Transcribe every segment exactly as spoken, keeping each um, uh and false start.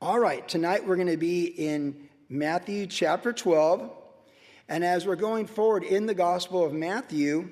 All right, tonight we're going to be in Matthew chapter twelve. And as we're going forward in the Gospel of Matthew,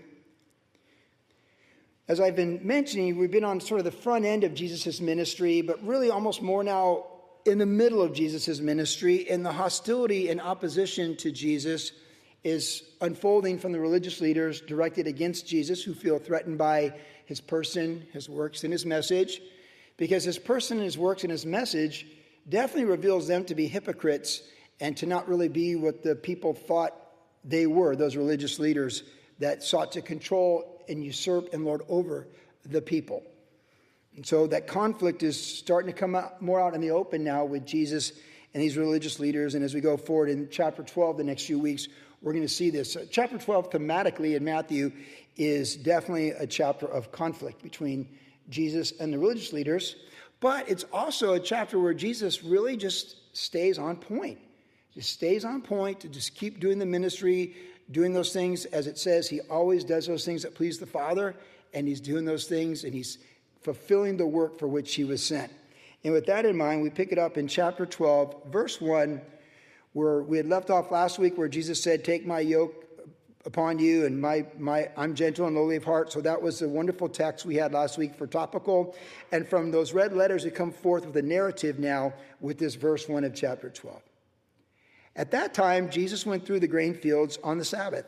as I've been mentioning, we've been on sort of the front end of Jesus' ministry, but really almost more now in the middle of Jesus' ministry, and the hostility and opposition to Jesus is unfolding from the religious leaders directed against Jesus, who feel threatened by his person, his works, and his message, because his person, his works, and his message definitely reveals them to be hypocrites and to not really be what the people thought they were, those religious leaders that sought to control and usurp and lord over the people. And so that conflict is starting to come out more out in the open now with Jesus and these religious leaders. And as we go forward in chapter twelve, the next few weeks, we're going to see this. Uh, chapter twelve, thematically in Matthew, is definitely a chapter of conflict between Jesus and the religious leaders. But it's also a chapter where Jesus really just stays on point. Just stays on point to just keep doing the ministry, doing those things, as it says, he always does those things that please the Father, and he's doing those things, and he's fulfilling the work for which he was sent. And with that in mind, we pick it up in chapter twelve, verse one, where we had left off last week, where Jesus said, "Take my yoke upon you, and my my I'm gentle and lowly of heart." So that was the wonderful text we had last week for topical. And from those red letters, we come forth with a narrative now with this verse one of chapter twelve. At that time, Jesus went through the grain fields on the Sabbath,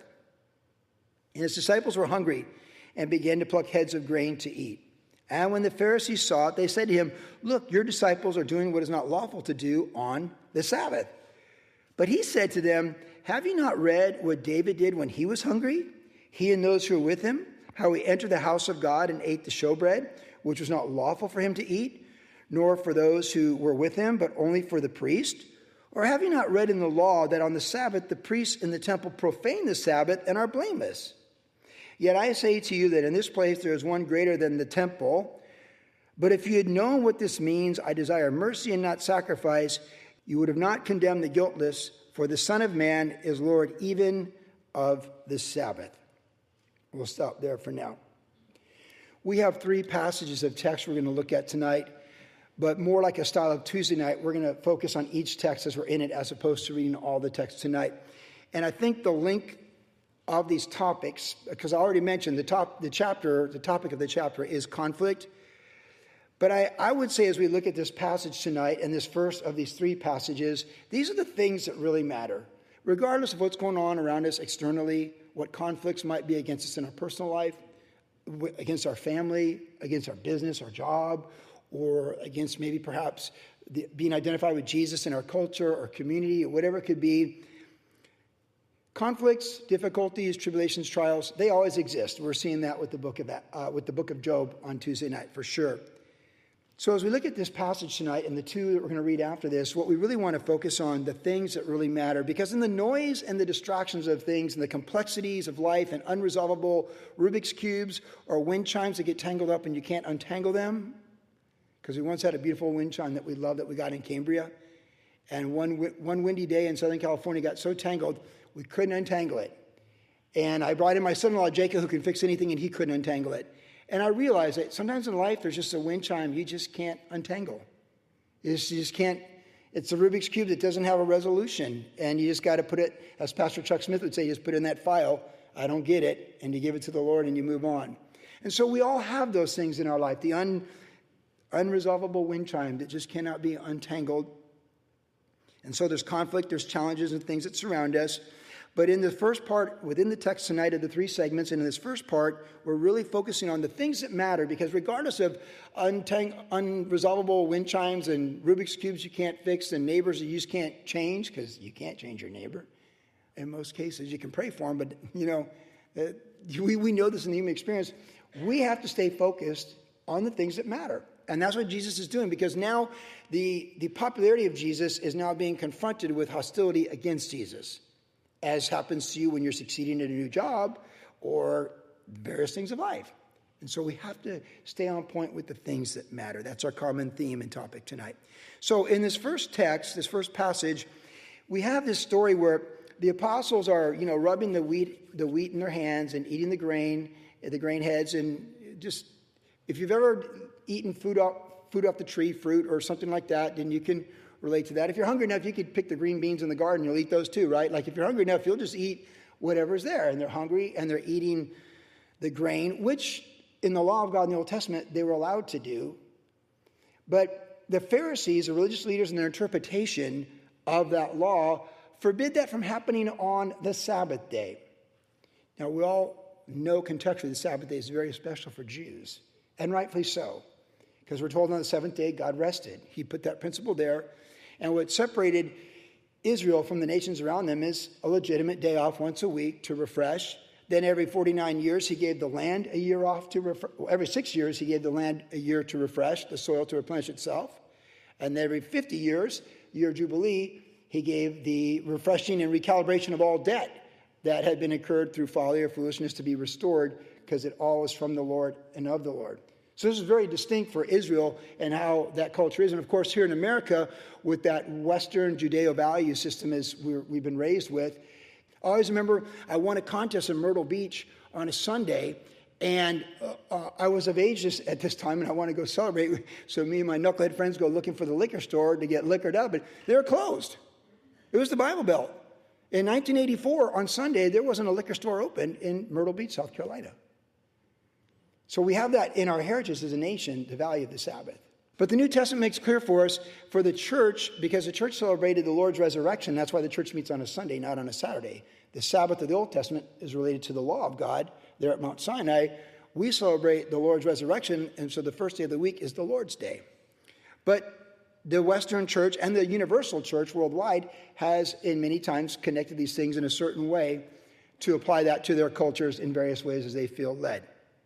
and his disciples were hungry and began to pluck heads of grain to eat. And when the Pharisees saw it, they said to him, "Look, your disciples are doing what is not lawful to do on the Sabbath." But he said to them, "Have you not read what David did when he was hungry, he and those who were with him, how he entered the house of God and ate the showbread, which was not lawful for him to eat, nor for those who were with him, but only for the priest? Or have you not read in the law that on the Sabbath the priests in the temple profane the Sabbath and are blameless? Yet I say to you that in this place there is one greater than the temple. But if you had known what this means, I desire mercy and not sacrifice, you would have not condemned the guiltless, for the Son of Man is Lord even of the Sabbath." We'll stop there for now. We have three passages of text we're going to look at tonight, but more like a style of Tuesday night, we're going to focus on each text as we're in it, as opposed to reading all the text tonight. And I think the link of these topics, because I already mentioned the top, the chapter, the topic of the chapter is conflict. But I, I would say as we look at this passage tonight, and this first of these three passages, these are the things that really matter. Regardless of what's going on around us externally, what conflicts might be against us in our personal life, against our family, against our business, our job, or against maybe perhaps the, being identified with Jesus in our culture or community, or whatever it could be. Conflicts, difficulties, tribulations, trials, they always exist. We're seeing that with the book of uh, with the book of Job on Tuesday night, for sure. So as we look at this passage tonight and the two that we're going to read after this, what we really want to focus on, the things that really matter. Because in the noise and the distractions of things and the complexities of life and unresolvable Rubik's Cubes or wind chimes that get tangled up and you can't untangle them, because we once had a beautiful wind chime that we loved that we got in Cambria. And one one windy day in Southern California got so tangled, we couldn't untangle it. And I brought in my son-in-law, Jacob, who can fix anything, and he couldn't untangle it. And I realized that sometimes in life, there's just a wind chime you just can't untangle. You just, you just can't. It's a Rubik's Cube that doesn't have a resolution. And you just got to put it, as Pastor Chuck Smith would say, you just put it in that file. I don't get it. And you give it to the Lord and you move on. And so we all have those things in our life. The un, unresolvable wind chime that just cannot be untangled. And so there's conflict, there's challenges and things that surround us. But in the first part, within the text tonight of the three segments, and in this first part, we're really focusing on the things that matter, because regardless of untang- unresolvable wind chimes and Rubik's Cubes you can't fix and neighbors you just can't change, because you can't change your neighbor. In most cases, you can pray for them, but, you know, uh, we, we know this in the human experience. We have to stay focused on the things that matter. And that's what Jesus is doing, because now the, the popularity of Jesus is now being confronted with hostility against Jesus, as happens to you when you're succeeding at a new job or various things of life. And so we have to stay on point with the things that matter. That's our common theme and topic tonight. So in this first text, this first passage, we have this story where the apostles are, you know, rubbing the wheat, the wheat in their hands and eating the grain, the grain heads. And just, if you've ever eaten food off, food off the tree, fruit or something like that, then you can relate to that. If you're hungry enough, you could pick the green beans in the garden. You'll eat those too, right? Like if you're hungry enough, you'll just eat whatever's there. And they're hungry and they're eating the grain, which in the law of God in the Old Testament, they were allowed to do. But the Pharisees, the religious leaders, in their interpretation of that law, forbid that from happening on the Sabbath day. Now, we all know contextually the Sabbath day is very special for Jews, and rightfully so, because we're told on the seventh day God rested. He put that principle there, and what separated Israel from the nations around them is a legitimate day off once a week to refresh. Then every forty-nine years, he gave the land a year off to refresh. Well, every six years, he gave the land a year to refresh, the soil to replenish itself. And every fifty years, year of Jubilee, he gave the refreshing and recalibration of all debt that had been incurred through folly or foolishness to be restored, because it all was from the Lord and of the Lord. So this is very distinct for Israel and how that culture is. And of course, here in America, with that Western Judeo value system as we're, we've been raised with, I always remember I won a contest in Myrtle Beach on a Sunday, and uh, uh, I was of age this, at this time, and I wanted to go celebrate. So me and my knucklehead friends go looking for the liquor store to get liquored up, but they were closed. It was the Bible Belt. In nineteen eighty-four, on Sunday, there wasn't a liquor store open in Myrtle Beach, South Carolina. So we have that in our heritage as a nation, the value of the Sabbath. But the New Testament makes clear for us, for the church, because the church celebrated the Lord's resurrection, that's why the church meets on a Sunday, not on a Saturday. The Sabbath of the Old Testament is related to the law of God there at Mount Sinai. We celebrate the Lord's resurrection, and so the first day of the week is the Lord's Day. But the Western church and the universal church worldwide has in many times connected these things in a certain way to apply that to their cultures in various ways as they feel led.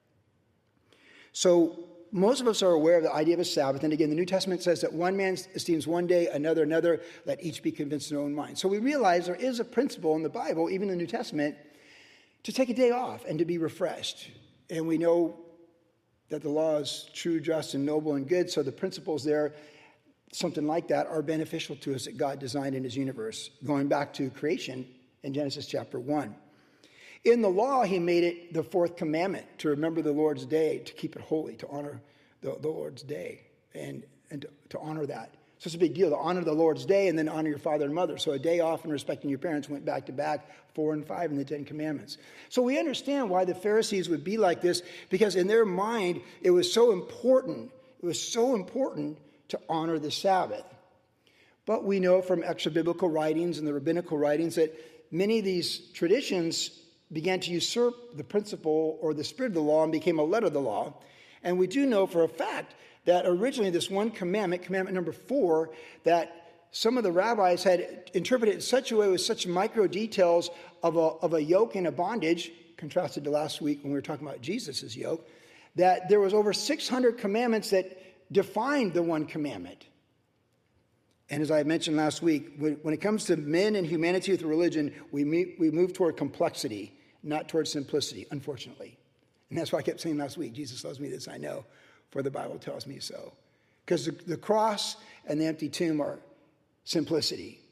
So most of us are aware of the idea of a Sabbath. And again, the New Testament says that one man esteems one day, another another, let each be convinced in their own mind. So we realize there is a principle in the Bible, even in the New Testament, to take a day off and to be refreshed. And we know that the law is true, just, and noble, and good. So the principles there, something like that, are beneficial to us that God designed in his universe, going back to creation in Genesis chapter one. In the law, he made it the fourth commandment to remember the Lord's day, to keep it holy, to honor the, the Lord's day, and, and to, to honor that. So it's a big deal to honor the Lord's day and then honor your father and mother. So a day off and respecting your parents went back to back, four and five in the Ten Commandments. So we understand why the Pharisees would be like this, because in their mind, it was so important, it was so important to honor the Sabbath. But we know from extra-biblical writings and the rabbinical writings that many of these traditions began to usurp the principle or the spirit of the law and became a letter of the law. And we do know for a fact that originally this one commandment, commandment number four, that some of the rabbis had interpreted in such a way with such micro details of a, of a yoke and a bondage, contrasted to last week when we were talking about Jesus' yoke, that there was over six hundred commandments that defined the one commandment. And as I mentioned last week, when, when it comes to men and humanity with religion, we, meet, we move toward complexity, not toward simplicity, unfortunately. And that's why I kept saying last week, Jesus loves me, this I know, for the Bible tells me so. Because the, the cross and the empty tomb are simplicity.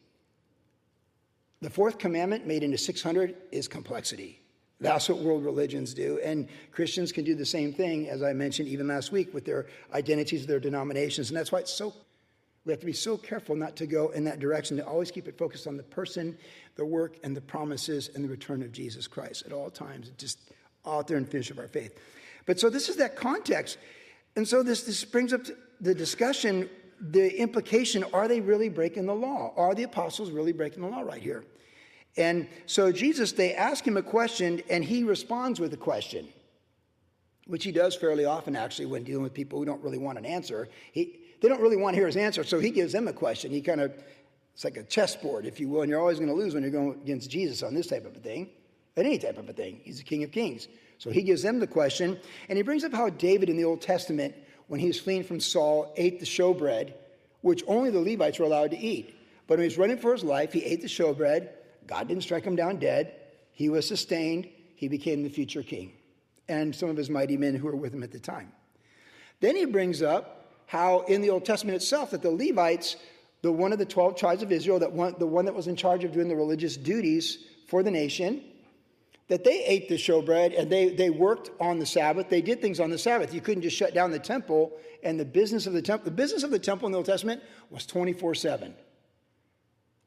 The fourth commandment made into six hundred is complexity. That's what world religions do. And Christians can do the same thing, as I mentioned even last week, with their identities, their denominations. And that's why it's so, we have to be so careful not to go in that direction, to always keep it focused on the person, the work, and the promises, and the return of Jesus Christ at all times. Just author and finisher of our faith. But so this is that context. And so this, this brings up the discussion, the implication, are they really breaking the law? Are the apostles really breaking the law right here? And so Jesus, they ask him a question, and he responds with a question, which he does fairly often, actually, when dealing with people who don't really want an answer. He, they don't really want to hear his answer, so he gives them a question. He kind of, it's like a chessboard, if you will, and you're always going to lose when you're going against Jesus on this type of a thing, at any type of a thing. He's the King of Kings. So he gives them the question, and he brings up how David in the Old Testament, when he was fleeing from Saul, ate the showbread, which only the Levites were allowed to eat. But when he was running for his life, he ate the showbread. God didn't strike him down dead. He was sustained. He became the future king, and some of his mighty men who were with him at the time. Then he brings up how in the Old Testament itself that the Levites, the one of the twelve tribes of Israel, that one, the one that was in charge of doing the religious duties for the nation, that they ate the showbread and they, they worked on the Sabbath. They did things on the Sabbath. You couldn't just shut down the temple, and the business of the temple, the business of the temple in the Old Testament was twenty-four seven.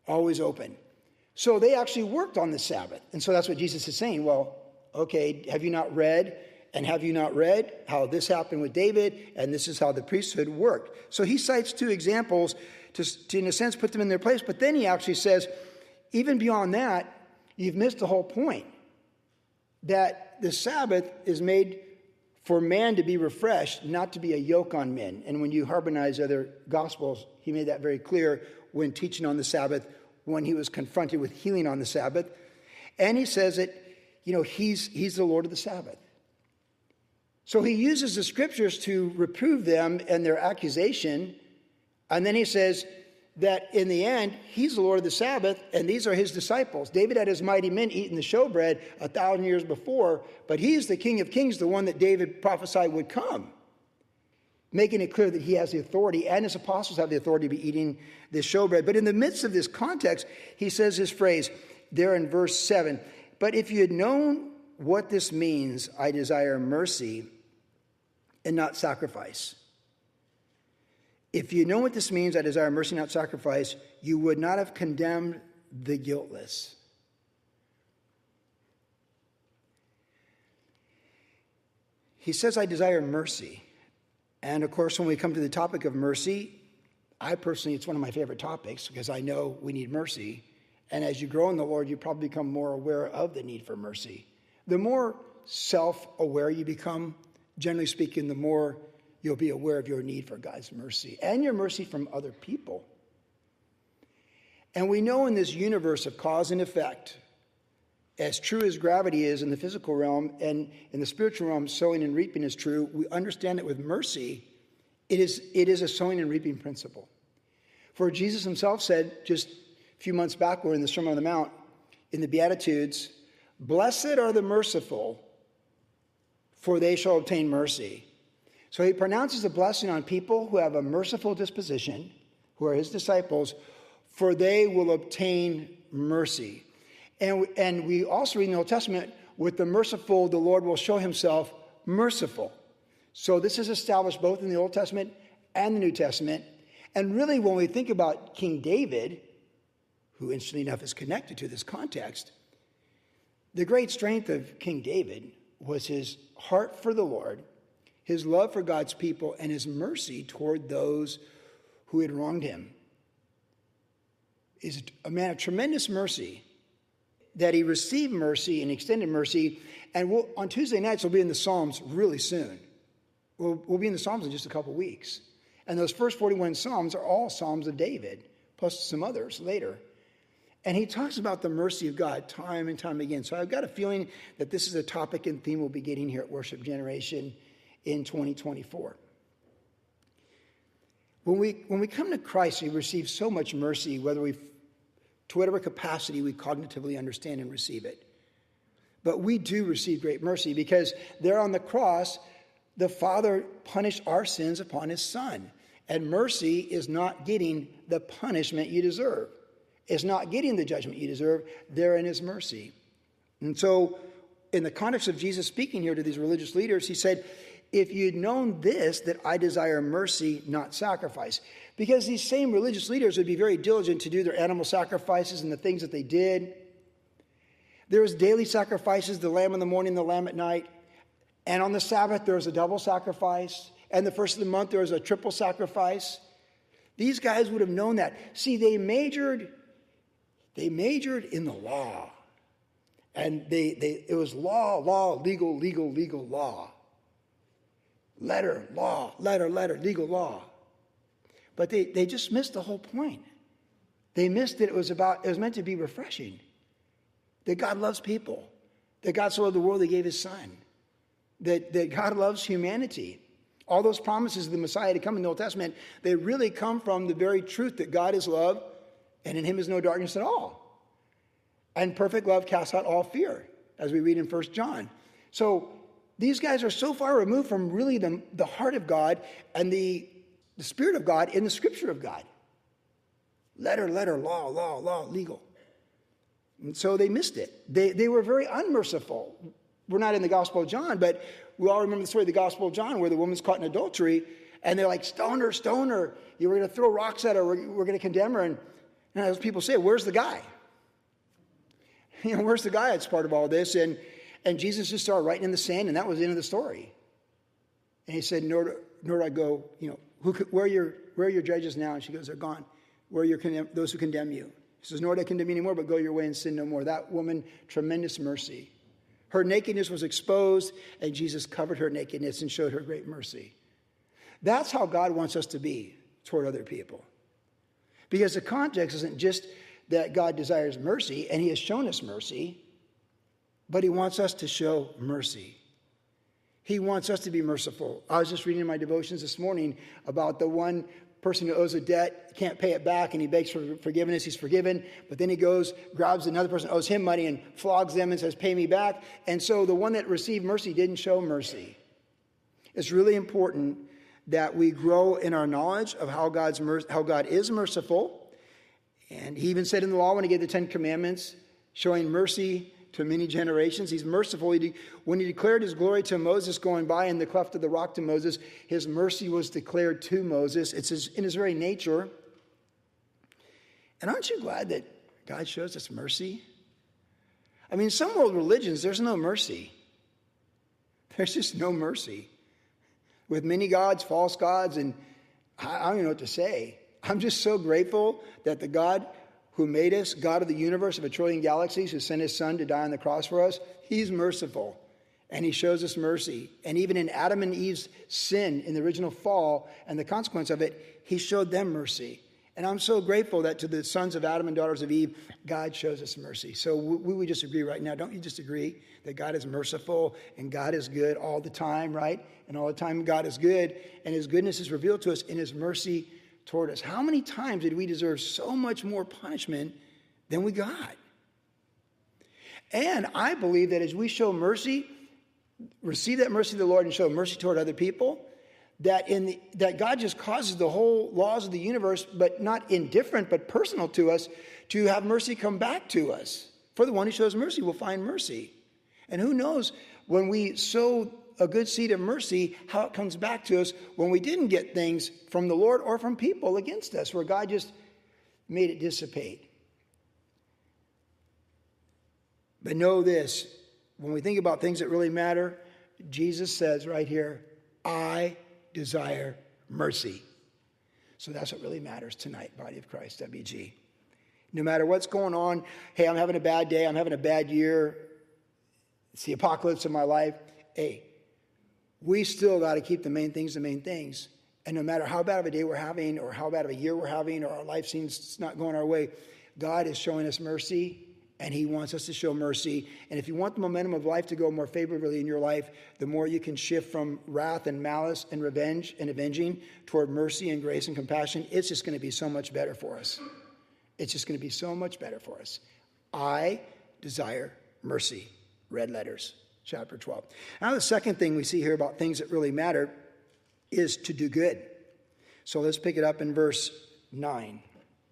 always open. So they actually worked on the Sabbath. And so that's what Jesus is saying. Well, okay, have you not read? And have you not read how this happened with David? And this is how the priesthood worked. So he cites two examples to, to in a sense, put them in their place. But then he actually says, even beyond that, you've missed the whole point. That the Sabbath is made for man to be refreshed, not to be a yoke on men. And when you harmonize other gospels, he made that very clear when teaching on the Sabbath, when he was confronted with healing on the Sabbath. And he says that, you know, he's, he's the Lord of the Sabbath. So he uses the scriptures to reprove them and their accusation. And then he says that in the end, he's the Lord of the Sabbath, and these are his disciples. David had his mighty men eating the showbread a thousand years before, but he's the King of Kings, the one that David prophesied would come, making it clear that he has the authority, and his apostles have the authority to be eating this showbread. But in the midst of this context, he says this phrase there in verse seven, but if you had known what this means, I desire mercy and not sacrifice. If you know what this means, I desire mercy, not sacrifice, you would not have condemned the guiltless. He says, I desire mercy. And of course, when we come to the topic of mercy, I personally, it's one of my favorite topics because I know we need mercy. And as you grow in the Lord, you probably become more aware of the need for mercy. The more self-aware you become, generally speaking, the more you'll be aware of your need for God's mercy and your mercy from other people. And we know in this universe of cause and effect, as true as gravity is in the physical realm and in the spiritual realm, sowing and reaping is true, we understand that with mercy, it is, it is a sowing and reaping principle. For Jesus himself said just a few months back, we're in the Sermon on the Mount, in the Beatitudes, blessed are the merciful, for they shall obtain mercy. So he pronounces a blessing on people who have a merciful disposition, who are his disciples, for they will obtain mercy. And, and we also read in the Old Testament, with the merciful, the Lord will show himself merciful. So this is established both in the Old Testament and the New Testament. And really, when we think about King David, who interestingly enough is connected to this context, the great strength of King David was his heart for the Lord, his love for God's people, and his mercy toward those who had wronged him. Is a man of tremendous mercy, that he received mercy and extended mercy. And we'll, on Tuesday nights, we'll be in the Psalms really soon. We'll, we'll be in the Psalms in just a couple weeks. And those first forty-one Psalms are all Psalms of David, plus some others later. And he talks about the mercy of God time and time again. So I've got a feeling that this is a topic and theme we'll be getting here at Worship Generation in twenty twenty-four. When we, when we come to Christ, we receive so much mercy, whether we, to whatever capacity we cognitively understand and receive it. But we do receive great mercy because there on the cross, the Father punished our sins upon his Son. And mercy is not getting the punishment you deserve. It's not getting the judgment you deserve. Therein is mercy. And so, in the context of Jesus speaking here to these religious leaders, he said, if you'd known this, that I desire mercy, not sacrifice. Because these same religious leaders would be very diligent to do their animal sacrifices and the things that they did. There was daily sacrifices, the lamb in the morning, the lamb at night. And on the Sabbath, there was a double sacrifice. And the first of the month, there was a triple sacrifice. These guys would have known that. See, they majored, they majored in the law. And they, they it was law, law, legal, legal, legal, law. Letter, law, letter, letter, legal law. But they, they just missed the whole point. They missed that it was about, it was meant to be refreshing. That God loves people. That God so loved the world, he gave his Son. That, that God loves humanity. All those promises of the Messiah to come in the Old Testament, they really come from the very truth that God is love, and in him is no darkness at all. And perfect love casts out all fear, as we read in First John. So these guys are so far removed from really the, the heart of God and the, the Spirit of God in the Scripture of God. Letter, letter, law, law, law, legal. And so they missed it. They, they were very unmerciful. We're not in the Gospel of John, but we all remember the story of the Gospel of John where the woman's caught in adultery and they're like, stone her, stone her. You were going to throw rocks at her. We're, we're going to condemn her. And And as people say, where's the guy? You know, where's the guy that's part of all this? And, and Jesus just started writing in the sand, and that was the end of the story. And he said, nor do, nor do I go, you know, who, where, are your, where are your judges now? And she goes, they're gone. Where are your condemn, those who condemn you? He says, nor do I condemn you anymore, but go your way and sin no more. That woman, tremendous mercy. Her nakedness was exposed, and Jesus covered her nakedness and showed her great mercy. That's how God wants us to be toward other people. Because the context isn't just that God desires mercy, and he has shown us mercy, but he wants us to show mercy. He wants us to be merciful. I was just reading in my devotions this morning about the one person who owes a debt, can't pay it back, and he begs for forgiveness. He's forgiven, but then he goes, grabs another person who owes him money and flogs them and says, pay me back. And so the one that received mercy didn't show mercy. It's really important that we grow in our knowledge of how God's mer- how God is merciful. And he even said in the law when he gave the Ten Commandments, showing mercy to many generations. He's merciful. He de- when he declared his glory to Moses going by in the cleft of the rock to Moses, his mercy was declared to Moses. It's his, in his very nature. And aren't you glad that God shows us mercy? I mean, in some world religions, there's no mercy. There's just no mercy. With many gods, false gods, and I, I don't even know what to say. I'm just so grateful that the God who made us, God of the universe of a trillion galaxies, who sent his son to die on the cross for us, he's merciful. And he shows us mercy. And even in Adam and Eve's sin, in the original fall, and the consequence of it, he showed them mercy. And I'm so grateful that to the sons of Adam and daughters of Eve, God shows us mercy. So we would just agree right now. Don't you just agree that God is merciful and God is good all the time, right? And all the time God is good, and his goodness is revealed to us in his mercy toward us. How many times did we deserve so much more punishment than we got? And I believe that as we show mercy, receive that mercy of the Lord and show mercy toward other people, that in the, that God just causes the whole laws of the universe, but not indifferent, but personal to us, to have mercy come back to us. For the one who shows mercy will find mercy. And who knows, when we sow a good seed of mercy, how it comes back to us when we didn't get things from the Lord or from people against us, where God just made it dissipate. But know this, when we think about things that really matter, Jesus says right here, I desire mercy. So that's what really matters tonight, body of Christ, W G. No matter what's going on, hey, I'm having a bad day, I'm having a bad year, it's the apocalypse of my life. Hey, we still got to keep the main things the main things. And no matter how bad of a day we're having, or how bad of a year we're having, or our life seems not going our way, God is showing us mercy, and he wants us to show mercy. And if you want the momentum of life to go more favorably in your life, the more you can shift from wrath and malice and revenge and avenging toward mercy and grace and compassion, it's just going to be so much better for us. It's just going to be so much better for us. I desire mercy. Red letters. Chapter twelve. Now the second thing we see here about things that really matter is to do good. So let's pick it up in verse nine.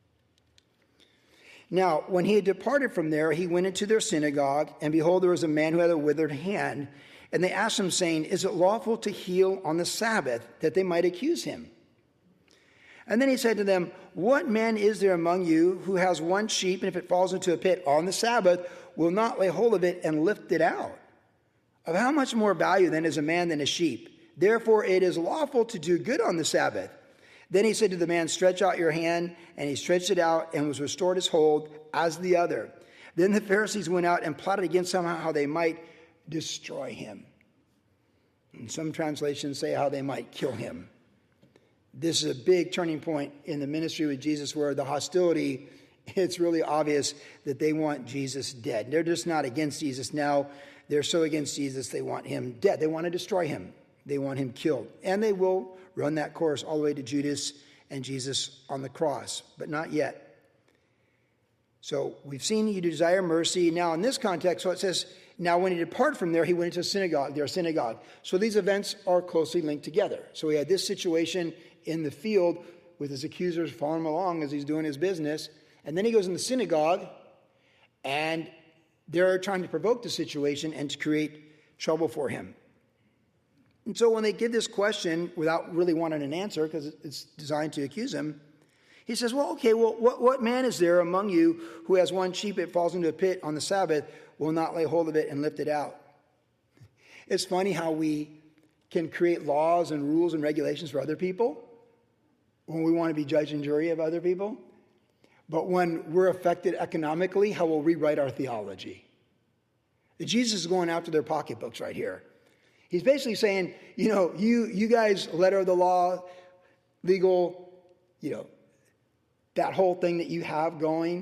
Now, when he had departed from there, he went into their synagogue, and behold, there was a man who had a withered hand. And they asked him, saying, is it lawful to heal on the Sabbath, that they might accuse him? And then he said to them, what man is there among you who has one sheep, and if it falls into a pit on the Sabbath, will not lay hold of it and lift it out? Of how much more value then is a man than a sheep? Therefore it is lawful to do good on the Sabbath. Then he said to the man, stretch out your hand. And he stretched it out and was restored his hold as the other. Then the Pharisees went out and plotted against him how they might destroy him. And some translations say how they might kill him. This is a big turning point in the ministry with Jesus, where the hostility, it's really obvious that they want Jesus dead. They're just not against Jesus now. They're so against Jesus, they want him dead. They want to destroy him. They want him killed. And they will run that course all the way to Judas and Jesus on the cross, but not yet. So we've seen you desire mercy. Now in this context, so it says, now when he departed from there, he went into a synagogue, their synagogue. So these events are closely linked together. So we had this situation in the field with his accusers following him along as he's doing his business. And then he goes in the synagogue, and they're trying to provoke the situation and to create trouble for him. And so when they give this question without really wanting an answer, because it's designed to accuse him, He says, well, okay, well, what, what man is there among you who has one sheep that falls into a pit on the Sabbath, will not lay hold of it and lift it out? It's funny how we can create laws and rules and regulations for other people when we want to be judge and jury of other people. But when we're affected economically, how we'll rewrite our theology. Jesus is going after their pocketbooks right here. He's basically saying, you know, you you guys, letter of the law, legal, you know, that whole thing that you have going.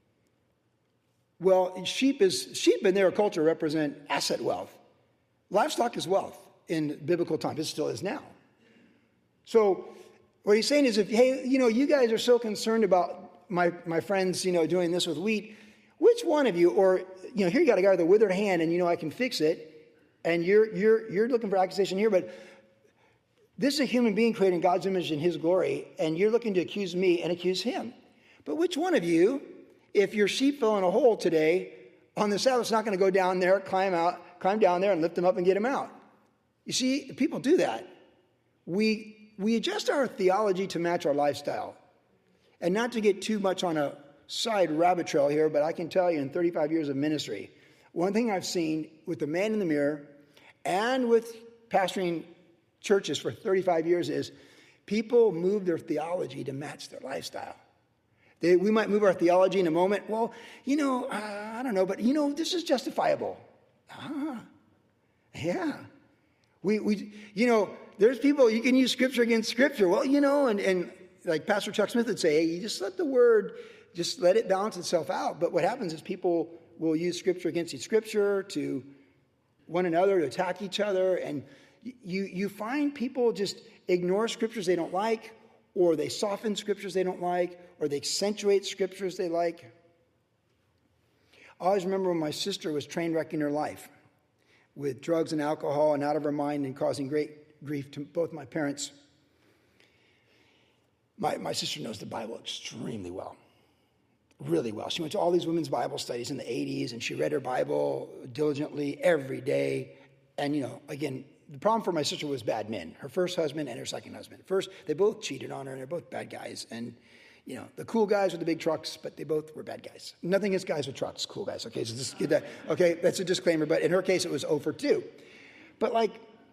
Well, sheep is sheep in their culture represent asset wealth. Livestock is wealth in biblical times. It still is now. So what he's saying is, if hey, you know, you guys are so concerned about my my friends, you know, doing this with wheat, which one of you, or you know, here you got a guy with a withered hand, and you know I can fix it, and you're you're you're looking for accusation here, but this is a human being created in God's image and His glory, and you're looking to accuse me and accuse him. But which one of you, if your sheep fell in a hole today on the Sabbath, is not going to go down there, climb out, climb down there, and lift them up and get them out? You see, people do that. We we adjust our theology to match our lifestyle, and not to get too much on a side rabbit trail here, but I can tell you in thirty-five years of ministry, one thing I've seen with the man in the mirror and with pastoring churches for thirty-five years is people move their theology to match their lifestyle. They, we might move our theology in a moment. Well, you know, uh, I don't know, but you know, this is justifiable. Ah, yeah. We, we, you know, there's people, you can use scripture against scripture. Well, you know, and, and like Pastor Chuck Smith would say, hey, you just let the word, just let it balance itself out. But what happens is people will use scripture against each scripture to one another, to attack each other. And you, you find people just ignore scriptures they don't like, or they soften scriptures they don't like, or they accentuate scriptures they like. I always remember when my sister was train wrecking her life with drugs and alcohol and out of her mind and causing great grief to both my parents. My, my sister knows the Bible extremely well, really well. She went to all these women's Bible studies in the eighties, and she read her Bible diligently every day. And, you know, again, the problem for my sister was bad men, her first husband and her second husband. First, they both cheated on her, and they're both bad guys. And, you know, the cool guys with the big trucks, but they both were bad guys. Nothing against guys with trucks, cool guys. Okay, so just get that. Okay, that's a disclaimer. But in her case, it was oh for two. But, like,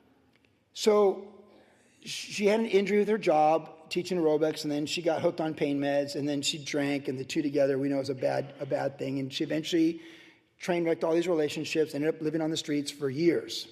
so she had an injury with her job, teaching aerobics, and then she got hooked on pain meds, and then she drank, and the two together we know is a bad, a bad thing. And she eventually train wrecked all these relationships, ended up living on the streets for years.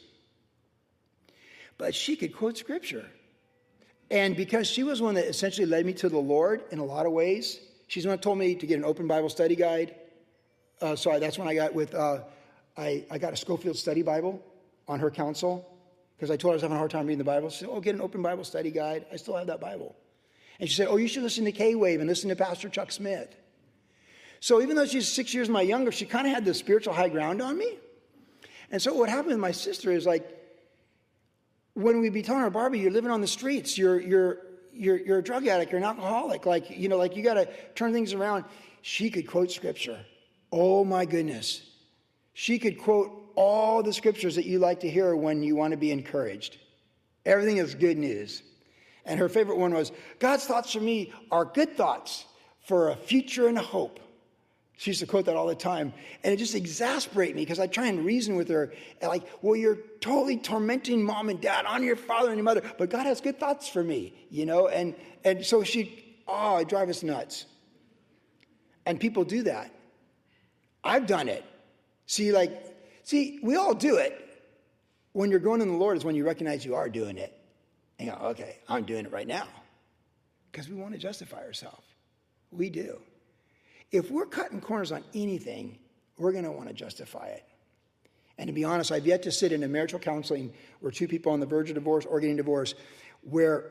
But she could quote scripture. And because she was one that essentially led me to the Lord in a lot of ways, she's the one that told me to get an open Bible study guide. Uh, sorry, that's when I got with, uh, I, I got a Schofield Study Bible on her counsel, because I told her I was having a hard time reading the Bible. She said, oh, get an open Bible study guide. I still have that Bible. And she said, oh, you should listen to K-Wave and listen to Pastor Chuck Smith. So even though she's six years my younger, she kind of had the spiritual high ground on me. And so what happened with my sister is, like, when we'd be telling her, Barbie, you're living on the streets, you're you're you're you're a drug addict, you're an alcoholic, like, you know, like you got to turn things around. She could quote scripture. Oh my goodness. She could quote all the scriptures that you like to hear when you want to be encouraged. Everything is good news. And her favorite one was, God's thoughts for me are good thoughts for a future and a hope. She used to quote that all the time. And it just exasperated me, because I try and reason with her. And like, well, you're totally tormenting mom and dad, honor your father and your mother, but God has good thoughts for me, you know? And and so she, oh, it drives us nuts. And people do that. I've done it. See, like, see, we all do it. When you're growing in the Lord is when you recognize you are doing it. And you go, okay, I'm doing it right now. Because we want to justify ourselves. We do. If we're cutting corners on anything, we're going to want to justify it. And to be honest, I've yet to sit in a marital counseling where two people on the verge of divorce or getting divorced, where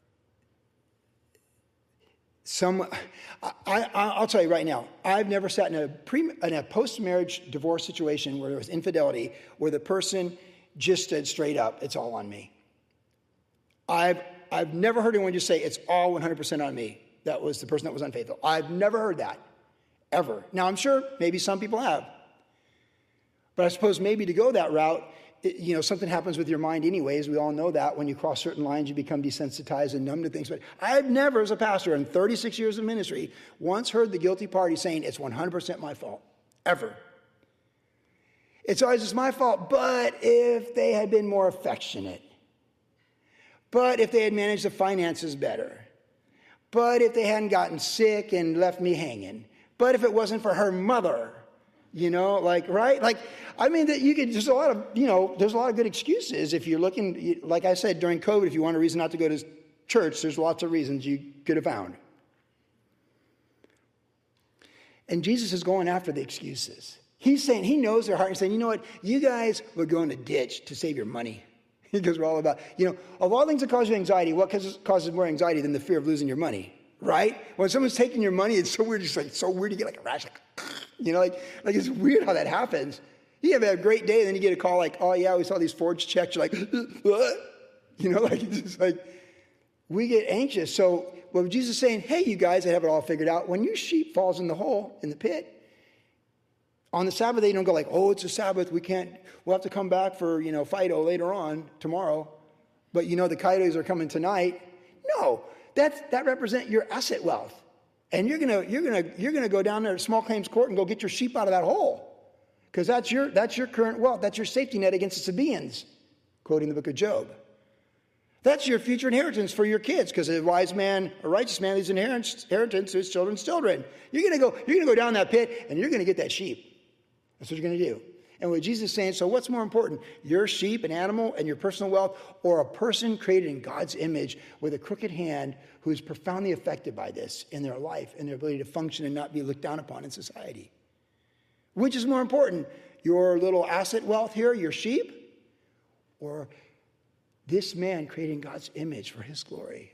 some, I, I, I'll tell you right now, I've never sat in a, pre, in a post-marriage divorce situation where there was infidelity, where the person just said straight up, it's all on me. I've, I've never heard anyone just say, it's all one hundred percent on me. That was the person that was unfaithful. I've never heard that. Ever. Now, I'm sure maybe some people have. But I suppose maybe to go that route you know, something happens with your mind anyways. We all know that. When you cross certain lines, you become desensitized and numb to things. But I've never, as a pastor in thirty-six years of ministry, once heard the guilty party saying, it's one hundred percent my fault. Ever. It's always just my fault. But if they had been more affectionate. But if they had managed the finances better. But if they hadn't gotten sick and left me hanging. But if it wasn't for her mother. You know, like, right? Like, I mean, that you could, there's a lot of, you know, there's a lot of good excuses. If you're looking, like I said, during COVID, if you want a reason not to go to church, there's lots of reasons you could have found. And Jesus is going after the excuses. He's saying, he knows their heart and saying, you know what, you guys would go in a ditch to save your money. Because we're all about, you know, of all things that cause you anxiety, what causes, causes more anxiety than the fear of losing your money? Right? When someone's taking your money, it's so weird. It's like, it's so weird to get like a rash. Like, you know, like, like it's weird how that happens. You have a great day, and then you get a call like, oh, yeah, we saw these forged checks. You're like, what? You know, like, it's just like, we get anxious. So when Jesus is saying, hey, you guys that have it all figured out, when your sheep falls in the hole, in the pit, on the Sabbath, they don't go like, oh, it's a Sabbath. We can't, we'll have to come back for, you know, Fido later on, tomorrow. But, you know, the Kaidos are coming tonight. No. That's, that represent your asset wealth. And you're gonna you're gonna you're gonna go down there to small claims court and go get your sheep out of that hole. Because that's your that's your current wealth. That's your safety net against the Sabaeans, quoting the book of Job. That's your future inheritance for your kids, because a wise man, a righteous man leaves inheritance inheritance to his children's children. You're gonna go, you're gonna go down that pit and you're gonna get that sheep. That's what you're gonna do. And what Jesus is saying, so what's more important? Your sheep, an animal, and your personal wealth, or a person created in God's image with a crooked hand who is profoundly affected by this in their life and their ability to function and not be looked down upon in society? Which is more important? Your little asset wealth here, your sheep, or this man created in God's image for his glory?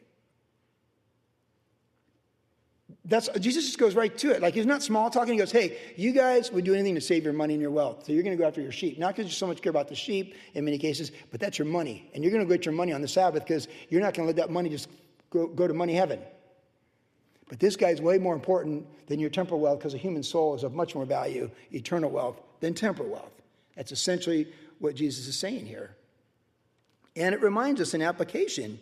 That's, Jesus just goes right to it. Like, he's not small talking. He goes, hey, you guys would do anything to save your money and your wealth. So you're going to go after your sheep. Not because you so much care about the sheep in many cases, but that's your money. And you're going to go get your money on the Sabbath because you're not going to let that money just go, go to money heaven. But this guy's way more important than your temporal wealth, because a human soul is of much more value, eternal wealth, than temporal wealth. That's essentially what Jesus is saying here. And it reminds us in application.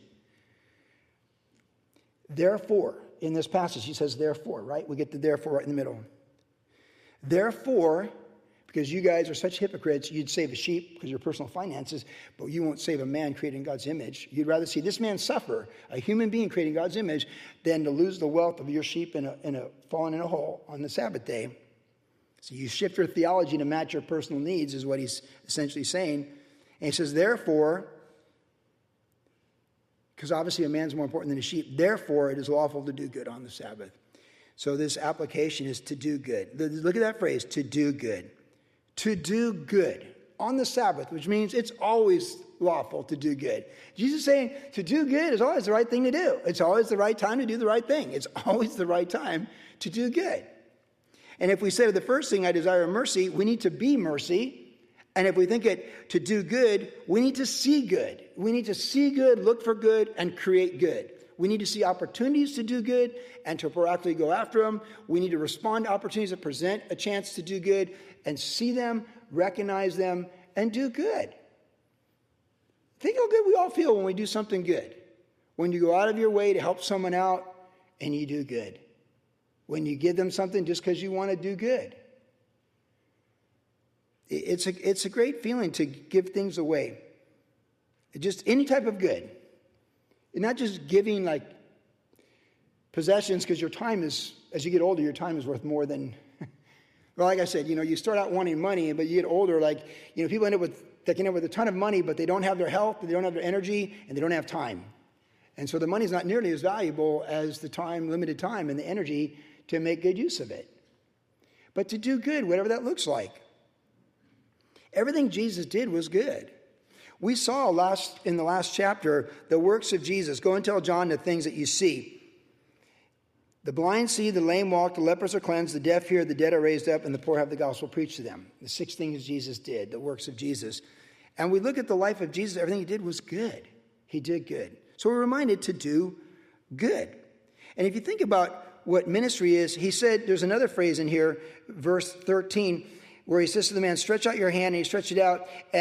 Therefore, in this passage, he says, therefore, right? We get the therefore right in the middle. Therefore, because you guys are such hypocrites, you'd save a sheep because of your personal finances, but you won't save a man created in God's image. You'd rather see this man suffer, a human being created in God's image, than to lose the wealth of your sheep in a, in a falling in a hole on the Sabbath day. So you shift your theology to match your personal needs, is what he's essentially saying. And he says, therefore, because obviously a man's more important than a sheep. Therefore, it is lawful to do good on the Sabbath. So this application is to do good. Look at that phrase, to do good. To do good on the Sabbath, which means it's always lawful to do good. Jesus is saying to do good is always the right thing to do. It's always the right time to do the right thing. It's always the right time to do good. And if we say the first thing, I desire mercy, we need to be mercy. And if we think it to do good, we need to see good. We need to see good, look for good, and create good. We need to see opportunities to do good and to proactively go after them. We need to respond to opportunities that present a chance to do good and see them, recognize them, and do good. Think how good we all feel when we do something good. When you go out of your way to help someone out and you do good. When you give them something just because you want to do good. It's a, it's a great feeling to give things away. Just any type of good. And not just giving like possessions, because your time is, as you get older, your time is worth more than, well, like I said, you know, you start out wanting money, but you get older, like, you know, people end up with, they can end up with a ton of money, but they don't have their health, they don't have their energy, and they don't have time. And so the money is not nearly as valuable as the time, limited time, and the energy to make good use of it. But to do good, whatever that looks like. Everything Jesus did was good. We saw last in the last chapter the works of Jesus. Go and tell John the things that you see. The blind see, the lame walk, the lepers are cleansed, the deaf hear, the dead are raised up, and the poor have the gospel preached to them. The six things Jesus did, the works of Jesus. And we look at the life of Jesus, everything he did was good. He did good. So we're reminded to do good. And if you think about what ministry is, he said, there's another phrase in here, verse thirteen, where he says to the man, stretch out your hand, and he stretched it out, and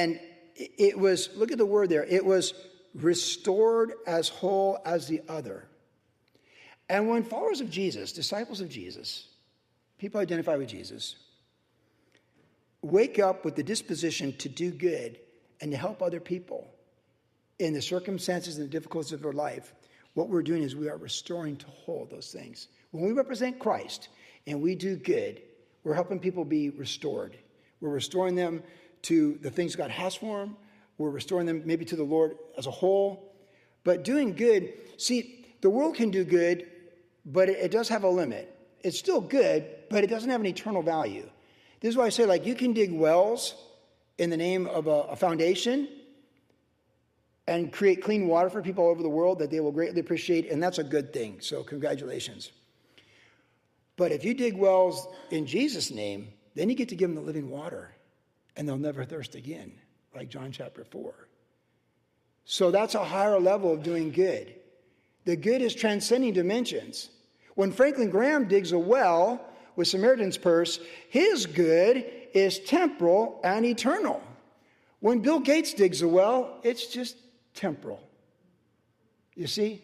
it was, look at the word there, it was restored as whole as the other. And when followers of Jesus, disciples of Jesus, people identify with Jesus, wake up with the disposition to do good and to help other people in the circumstances and the difficulties of their life, what we're doing is we are restoring to whole those things. When we represent Christ and we do good, we're helping people be restored. We're restoring them to the things God has for them. We're restoring them maybe to the Lord as a whole. But doing good, see, the world can do good, but it, it does have a limit. It's still good, but it doesn't have an eternal value. This is why I say, like, you can dig wells in the name of a, a foundation and create clean water for people all over the world that they will greatly appreciate, and that's a good thing. So congratulations. But if you dig wells in Jesus' name, then you get to give them the living water, and they'll never thirst again, like John chapter four. So that's a higher level of doing good. The good is transcending dimensions. When Franklin Graham digs a well with Samaritan's Purse, his good is temporal and eternal. When Bill Gates digs a well, it's just temporal. You see?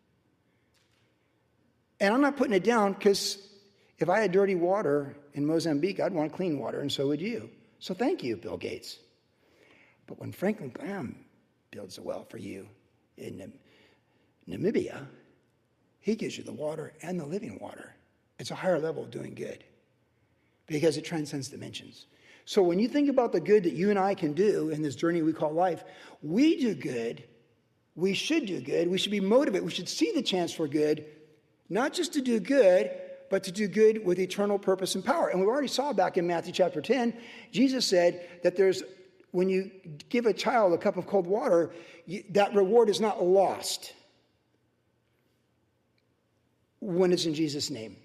And I'm not putting it down, because if I had dirty water in Mozambique, I'd want clean water, and so would you. So thank you, Bill Gates. But when Franklin Graham builds a well for you in Namibia, he gives you the water and the living water. It's a higher level of doing good because it transcends dimensions. So when you think about the good that you and I can do in this journey we call life, we do good. We should do good. We should be motivated. We should see the chance for good, not just to do good, but to do good with eternal purpose and power. And we already saw back in Matthew chapter ten, Jesus said that there's, when you give a child a cup of cold water, you, that reward is not lost when it's in Jesus' name.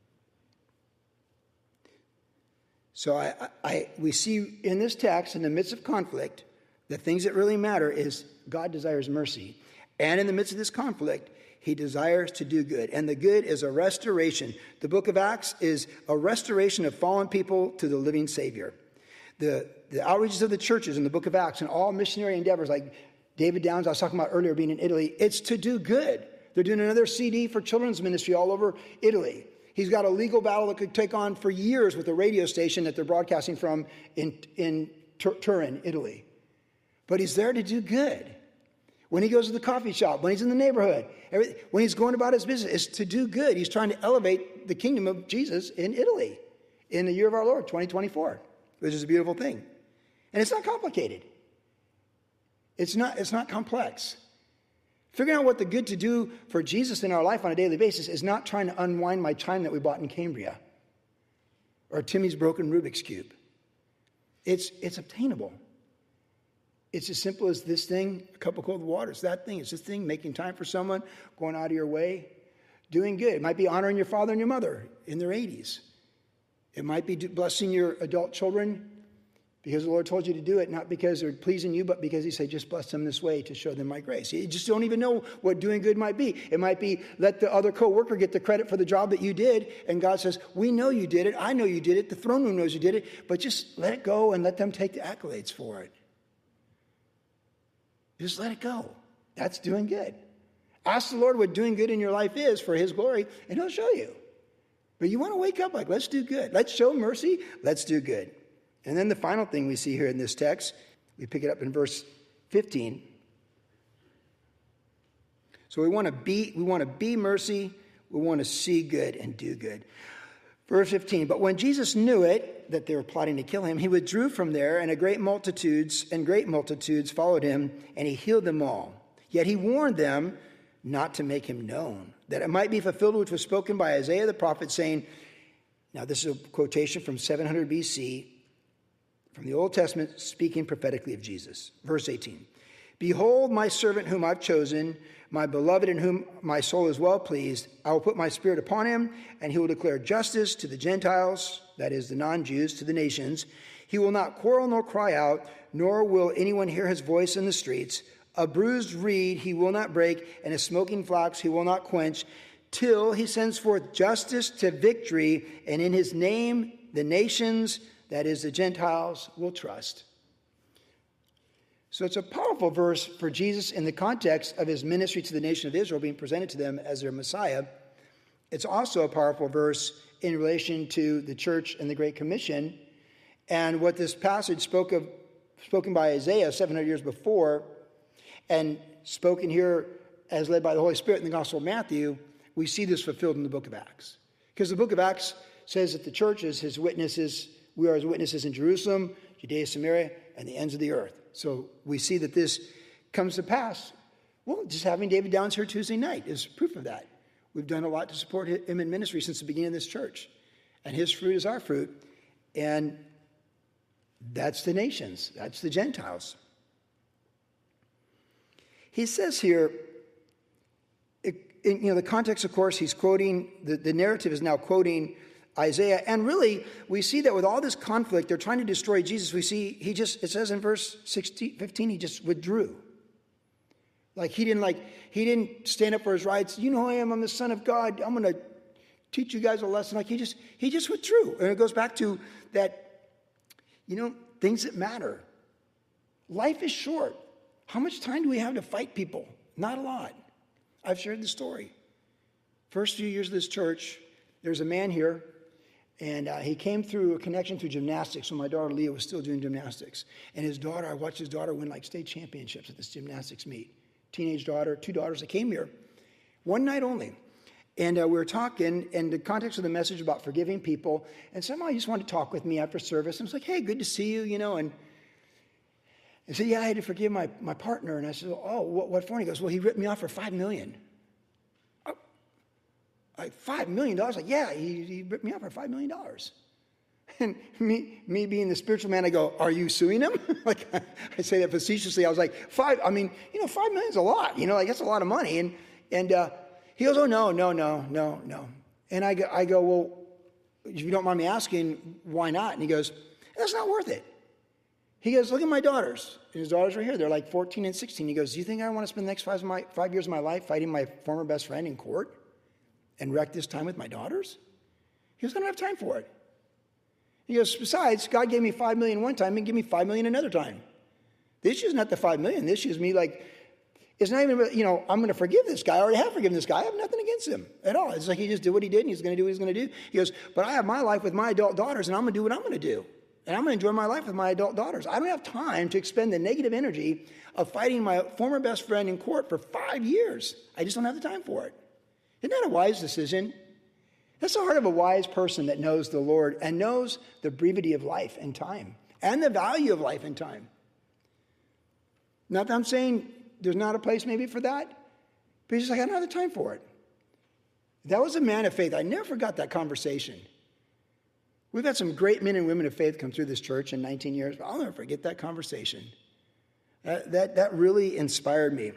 So I, I, we see in this text, in the midst of conflict, the things that really matter is God desires mercy. And in the midst of this conflict, he desires to do good. And the good is a restoration. The book of Acts is a restoration of fallen people to the living Savior. The, the outreaches of the churches in the book of Acts and all missionary endeavors, like David Downs, I was talking about earlier, being in Italy, it's to do good. They're doing another C D for children's ministry all over Italy. He's got a legal battle that could take on for years with the radio station that they're broadcasting from in, in Tur- Turin, Italy. But he's there to do good. When he goes to the coffee shop, when he's in the neighborhood, every, when he's going about his business, it's to do good. He's trying to elevate the kingdom of Jesus in Italy in the year of our Lord, twenty twenty-four, which is a beautiful thing. And it's not complicated. It's not, it's not complex. Figuring out what the good to do for Jesus in our life on a daily basis is not trying to unwind my chime that we bought in Cambria or Timmy's broken Rubik's Cube. It's, it's obtainable. It's as simple as this thing, a cup of cold water. It's that thing. It's this thing, making time for someone, going out of your way, doing good. It might be honoring your father and your mother in their eighties. It might be blessing your adult children because the Lord told you to do it, not because they're pleasing you, but because he said, just bless them this way to show them my grace. You just don't even know what doing good might be. It might be let the other coworker get the credit for the job that you did, and God says, we know you did it. I know you did it. The throne room knows you did it, but just let it go and let them take the accolades for it. Just let it go. That's doing good. Ask the Lord what doing good in your life is for his glory, and he'll show you. But you want to wake up like, let's do good. Let's show mercy. Let's do good. And then the final thing we see here in this text, we pick it up in verse fifteen. So we want to be, we want to be mercy. We want to see good and do good. Verse fifteen, but when Jesus knew it, that they were plotting to kill him, he withdrew from there, and a great multitudes and great multitudes followed him, and he healed them all. Yet he warned them not to make him known, that it might be fulfilled which was spoken by Isaiah the prophet, saying, now this is a quotation from seven hundred B C, from the Old Testament, speaking prophetically of Jesus. Verse eighteen, behold my servant whom I've chosen, my beloved in whom my soul is well pleased. I will put my spirit upon him, and he will declare justice to the Gentiles, that is, the non-Jews, to the nations. He will not quarrel nor cry out, nor will anyone hear his voice in the streets. A bruised reed he will not break, and a smoking flax he will not quench, till he sends forth justice to victory, and in his name the nations, that is, the Gentiles, will trust. So it's a powerful verse for Jesus in the context of his ministry to the nation of Israel, being presented to them as their Messiah. It's also a powerful verse in relation to the church and the Great Commission, and what this passage spoke of, spoken by Isaiah seven hundred years before, and spoken here as led by the Holy Spirit in the Gospel of Matthew. We see this fulfilled in the book of Acts. Because the book of Acts says that the church is his witnesses. We are his witnesses in Jerusalem, Judea, Samaria, and the ends of the earth. So we see that this comes to pass. Well, just having David Downs here Tuesday night is proof of that. We've done a lot to support him in ministry since the beginning of this church. And his fruit is our fruit. And that's the nations. That's the Gentiles. He says here, in you know, the context, of course, he's quoting, the, the narrative is now quoting Isaiah. And really, we see that with all this conflict, they're trying to destroy Jesus. We see he just, it says in verse sixteen, fifteen, he just withdrew. Like he didn't like, he didn't stand up for his rights. You know who I am, I'm the Son of God. I'm going to teach you guys a lesson. Like he just, he just withdrew. And it goes back to that, you know, things that matter. Life is short. How much time do we have to fight people? Not a lot. I've shared the story. First few years of this church, there's a man here, and uh, he came through a connection through gymnastics when my daughter Leah was still doing gymnastics. And his daughter, I watched his daughter win like state championships at this gymnastics meet. Teenage daughter, two daughters that came here. One night only. And uh, we were talking in the context of the message about forgiving people. And somehow he just wanted to talk with me after service. And I was like, hey, good to see you, you know. And he said, yeah, I had to forgive my, my partner. And I said, oh, what, what for? And he goes, well, he ripped me off for five million dollars. Oh, like five million dollars? Like, yeah, he, he ripped me off for five million dollars. And me, me being the spiritual man, I go, are you suing him? Like, I say that facetiously. I was like, five, I mean, you know, five million is a lot. You know, like, that's a lot of money. And, and uh, he goes, oh, no, no, no, no, no. And I go, I go, well, if you don't mind me asking, why not? And he goes, that's not worth it. He goes, look at my daughters. And his daughters are here. They're like fourteen and sixteen. He goes, do you think I want to spend the next five, my, five years of my life fighting my former best friend in court and wreck this time with my daughters? He goes, I don't have time for it. He goes, besides, God gave me five million dollars one time and give me five million dollars another time. The issue is not the five million dollars. The issue is me like, it's not even, you know, I'm going to forgive this guy. I already have forgiven this guy. I have nothing against him at all. It's like he just did what he did and he's going to do what he's going to do. He goes, but I have my life with my adult daughters and I'm going to do what I'm going to do. And I'm going to enjoy my life with my adult daughters. I don't have time to expend the negative energy of fighting my former best friend in court for five years. I just don't have the time for it. Isn't that a wise decision? That's the heart of a wise person that knows the Lord and knows the brevity of life and time and the value of life and time. Not that I'm saying there's not a place maybe for that, but he's just like, I don't have the time for it. That was a man of faith. I never forgot that conversation. We've had some great men and women of faith come through this church in nineteen years, but I'll never forget that conversation. That, that, that really inspired me.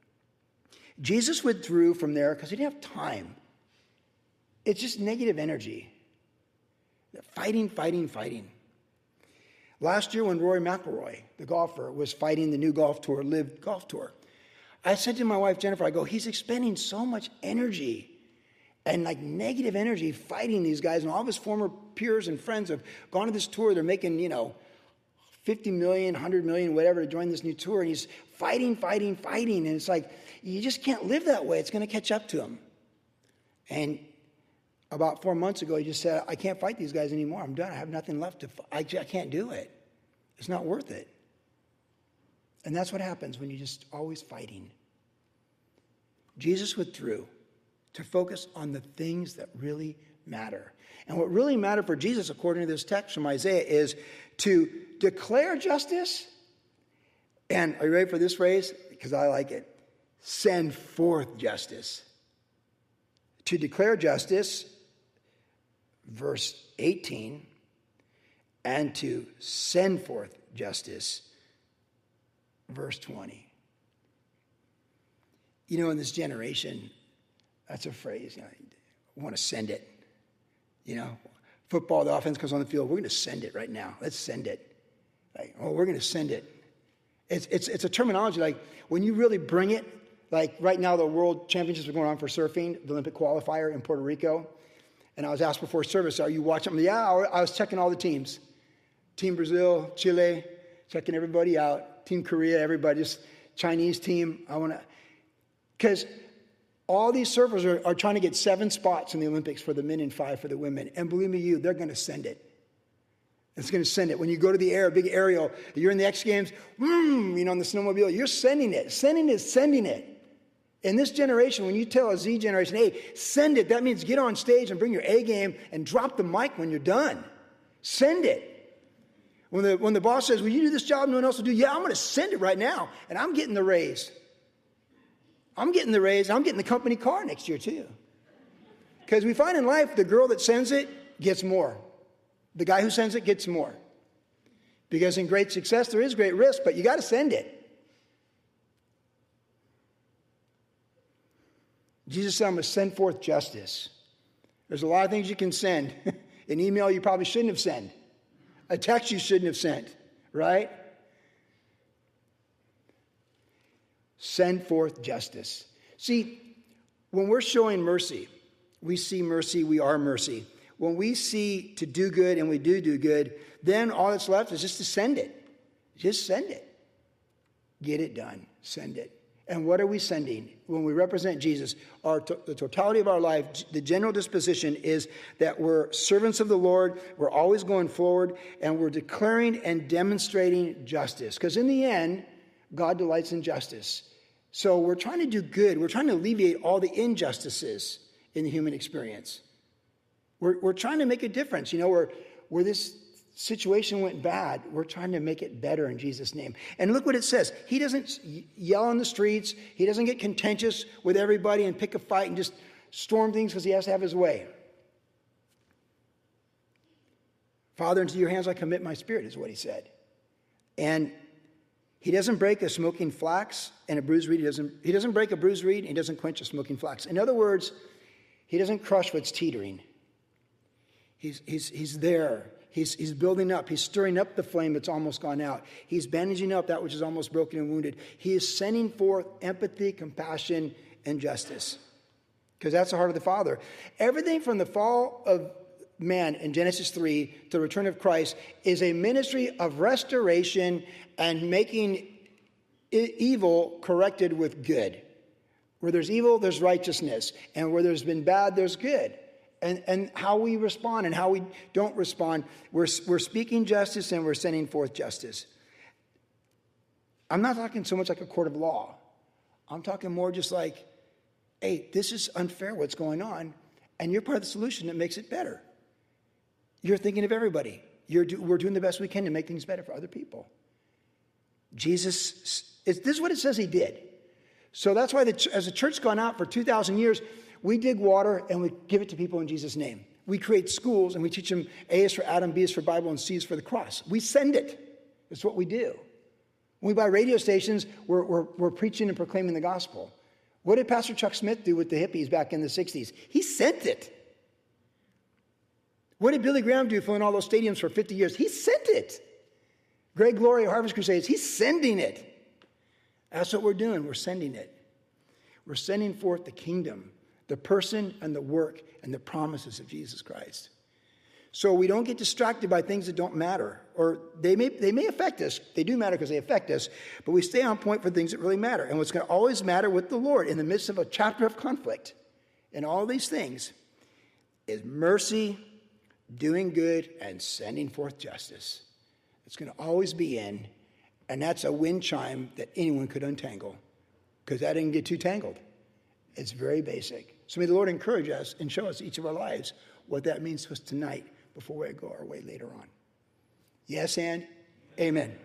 Jesus withdrew from there because he didn't have time. It's just negative energy. Fighting, fighting, fighting. Last year when Rory McIlroy, the golfer, was fighting the new golf tour, Live Golf Tour, I said to my wife, Jennifer, I go, he's expending so much energy and like negative energy fighting these guys. And all of his former peers and friends have gone to this tour. They're making, you know, fifty million, one hundred million, whatever, to join this new tour. And he's fighting, fighting, fighting. And it's like, you just can't live that way. It's going to catch up to him. And about four months ago, he just said, I can't fight these guys anymore. I'm done. I have nothing left to fight. I, I can't do it. It's not worth it. And that's what happens when you're just always fighting. Jesus withdrew to focus on the things that really matter. And what really mattered for Jesus, according to this text from Isaiah, is to declare justice. And are you ready for this phrase? Because I like it. Send forth justice. To declare justice, verse eighteen, and to send forth justice, verse twenty. You know, in this generation, that's a phrase, you know, I want to send it. You know, football, the offense comes on the field, we're going to send it right now. Let's send it. Like, oh, we're going to send it. It's, it's, it's a terminology like when you really bring it, like right now the World Championships are going on for surfing, the Olympic qualifier in Puerto Rico. And I was asked before service, are you watching? Yeah, I was checking all the teams. Team Brazil, Chile, checking everybody out. Team Korea, everybody, just Chinese team. I want to, because all these surfers are, are trying to get seven spots in the Olympics for the men and five for the women. And believe me, you, they're going to send it. It's going to send it. When you go to the air, big aerial, you're in the X Games, mm, you know, on the snowmobile, you're sending it. Sending is sending it. In this generation, when you tell a Z generation, hey, send it, that means get on stage and bring your A game and drop the mic when you're done. Send it. When the, when the boss says, will you do this job no one else will do? Yeah, I'm going to send it right now. And I'm getting the raise. I'm getting the raise. I'm getting the company car next year too. Because we find in life, the girl that sends it gets more. The guy who sends it gets more. Because in great success, there is great risk, but you got to send it. Jesus said, I'm going to send forth justice. There's a lot of things you can send. An email you probably shouldn't have sent. A text you shouldn't have sent, right? Send forth justice. See, when we're showing mercy, we see mercy, we are mercy. When we see to do good and we do do good, then all that's left is just to send it. Just send it. Get it done. Send it. And what are we sending? When we represent Jesus, our to- the totality of our life, the general disposition is that we're servants of the Lord, we're always going forward, and we're declaring and demonstrating justice. Because in the end, God delights in justice. So we're trying to do good. We're trying to alleviate all the injustices in the human experience. We're, we're trying to make a difference. You know, where, where this situation went bad, we're trying to make it better in Jesus' name. And look what it says. He doesn't yell on the streets. He doesn't get contentious with everybody and pick a fight and just storm things because he has to have his way. Father, into your hands I commit my spirit, is what he said. And he doesn't break a smoking flax and a bruised reed. He doesn't, he doesn't break a bruised reed and he doesn't quench a smoking flax. In other words, he doesn't crush what's teetering. He's, he's, he's there. He's, he's building up. He's stirring up the flame that's almost gone out. He's bandaging up that which is almost broken and wounded. He is sending forth empathy, compassion, and justice. Because that's the heart of the Father. Everything from the fall of man in Genesis three to the return of Christ is a ministry of restoration and making evil corrected with good. Where there's evil, there's righteousness. And where there's been bad, there's good. And, and how we respond and how we don't respond. We're, we're speaking justice and we're sending forth justice. I'm not talking so much like a court of law. I'm talking more just like, hey, this is unfair what's going on. And you're part of the solution that makes it better. You're thinking of everybody. You're do, we're doing the best we can to make things better for other people. Jesus, this is what it says he did. So that's why the, as the church's gone out for two thousand years, we dig water and we give it to people in Jesus' name. We create schools and we teach them A is for Adam, B is for Bible, and C is for the cross. We send it. It's what we do. When we buy radio stations, we're, we're, we're preaching and proclaiming the gospel. What did Pastor Chuck Smith do with the hippies back in the sixties? He sent it. What did Billy Graham do filling all those stadiums for fifty years? He sent it. Greg Glory, Harvest Crusades, he's sending it. That's what we're doing. We're sending it. We're sending forth the kingdom, the person and the work and the promises of Jesus Christ. So we don't get distracted by things that don't matter. Or they may they may affect us. They do matter because they affect us. But we stay on point for things that really matter. And what's going to always matter with the Lord in the midst of a chapter of conflict and all these things is mercy, doing good, and sending forth justice. It's going to always be in. And that's a wind chime that anyone could untangle. Because that didn't get too tangled. It's very basic. So may the Lord encourage us and show us each of our lives what that means to us tonight before we go our way later on. Yes, and amen.